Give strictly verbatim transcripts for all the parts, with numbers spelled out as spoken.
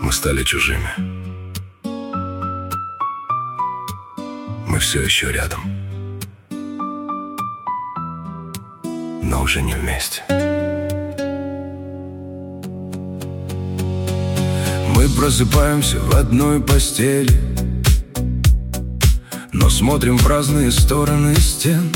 Мы стали чужими. Мы все еще рядом, но уже не вместе. Мы просыпаемся в одной постели, но смотрим в разные стороны стен.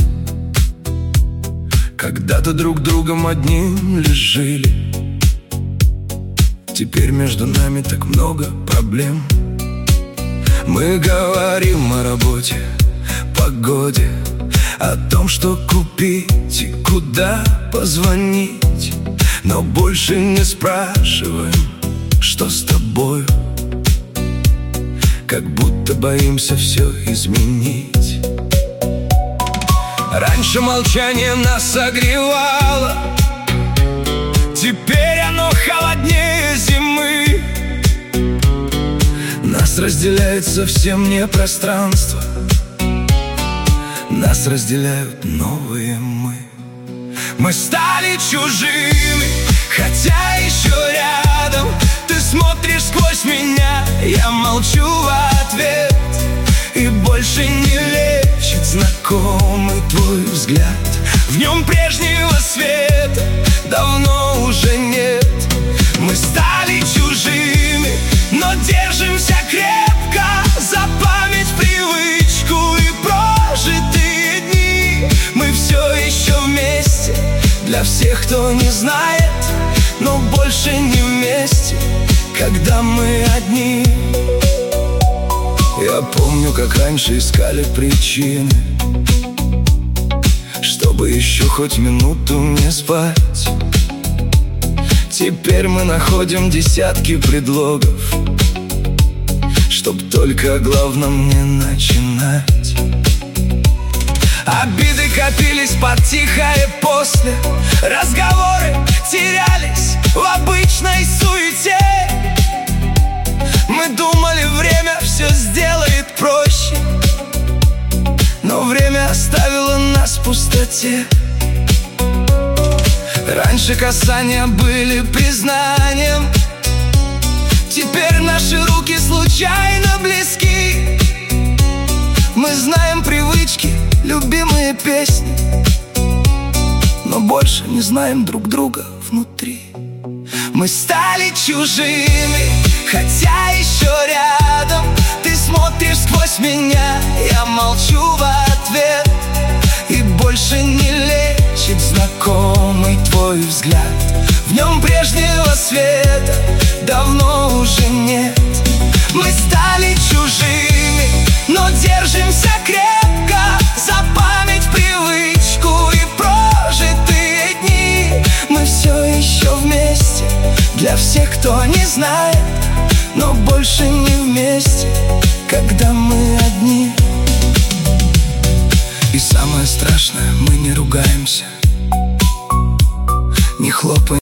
Когда-то друг другом одним лишь жили, теперь между нами так много проблем. Мы говорим о работе, погоде, о том, что купить и куда позвонить, но больше не спрашиваем, что с тобою, как будто боимся все изменить. Раньше молчание нас согревало, теперь оно холоднее зимы. Нас разделяет совсем не пространство, нас разделяют новые мы. Мы стали чужими, хотя еще рядом. Ты смотришь сквозь меня, я молчу в ответ. И больше не лечит знакомый твой взгляд. В нем прежнего света давно уже нет. Мы стали чужими, но держимся крепко за память, привычку и прожитые дни. Мы все еще вместе, для всех, кто не знает, но больше не вместе, когда мы одни. Я помню, как раньше искали причины, чтобы еще хоть минуту не спать. Теперь мы находим десятки предлогов, чтоб только о главном не начинать. Обиды копились под тихое после, разговоры терялись в обычной суете. Мы думали, время все сделает проще, но время оставило нас в пустоте. Раньше касания были признанием, теперь наши руки случайно близки. Мы знаем привычки, любимые песни, но больше не знаем друг друга внутри. Мы стали чужими, хотя еще рядом. Ты смотришь сквозь меня, я молчу в ответ. И больше не лечит знакомый твой взгляд. В нем прежнего света давно уже нет. Мы стали чужими, но держимся крепко за память, привычку и прожитые дни. Мы все еще вместе, для всех, кто не знает, но больше не вместе, когда мы одни. И самое страшное, мы не ругаемся, не хлопаем